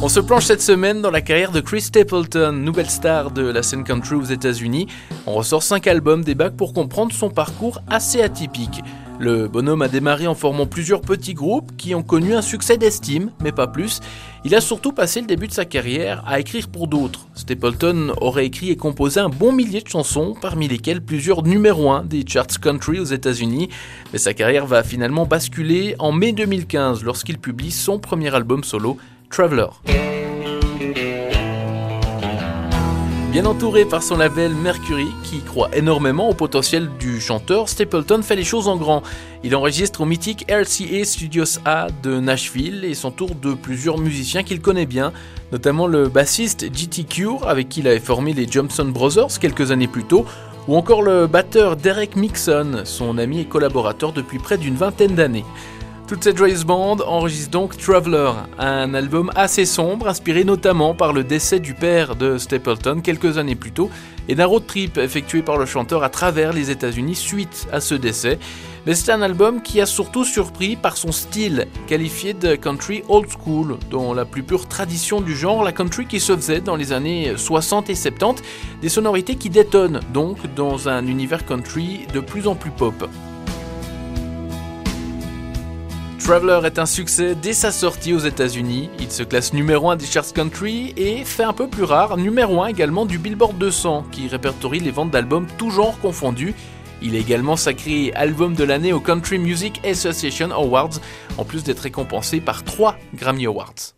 On se plonge cette semaine dans la carrière de Chris Stapleton, nouvelle star de la scène country aux États-Unis. On ressort 5 albums des bacs pour comprendre son parcours assez atypique. Le bonhomme a démarré en formant plusieurs petits groupes qui ont connu un succès d'estime, mais pas plus. Il a surtout passé le début de sa carrière à écrire pour d'autres. Stapleton aurait écrit et composé un bon millier de chansons, parmi lesquelles plusieurs numéros 1 des charts country aux États-Unis. Mais sa carrière va finalement basculer en mai 2015 lorsqu'il publie son premier album solo, Traveler. Bien entouré par son label Mercury, qui croit énormément au potentiel du chanteur, Stapleton fait les choses en grand. Il enregistre au mythique RCA Studios A de Nashville et s'entoure de plusieurs musiciens qu'il connaît bien, notamment le bassiste J.T. Cure, avec qui il avait formé les Johnson Brothers quelques années plus tôt, ou encore le batteur Derek Mixon, son ami et collaborateur depuis près d'une vingtaine d'années. Toute cette joyeuse bande enregistre donc Traveler, un album assez sombre, inspiré notamment par le décès du père de Stapleton quelques années plus tôt et d'un road trip effectué par le chanteur à travers les États-Unis suite à ce décès. Mais c'est un album qui a surtout surpris par son style, qualifié de country old school, dont la plus pure tradition du genre, la country qui se faisait dans les années 60 et 70, des sonorités qui détonnent donc dans un univers country de plus en plus pop. Traveler est un succès dès sa sortie aux États-Unis. Il se classe numéro 1 des charts country et fait un peu plus rare, numéro 1 également du Billboard 200 qui répertorie les ventes d'albums tous genres confondus. Il est également sacré album de l'année au Country Music Association Awards, en plus d'être récompensé par 3 Grammy Awards.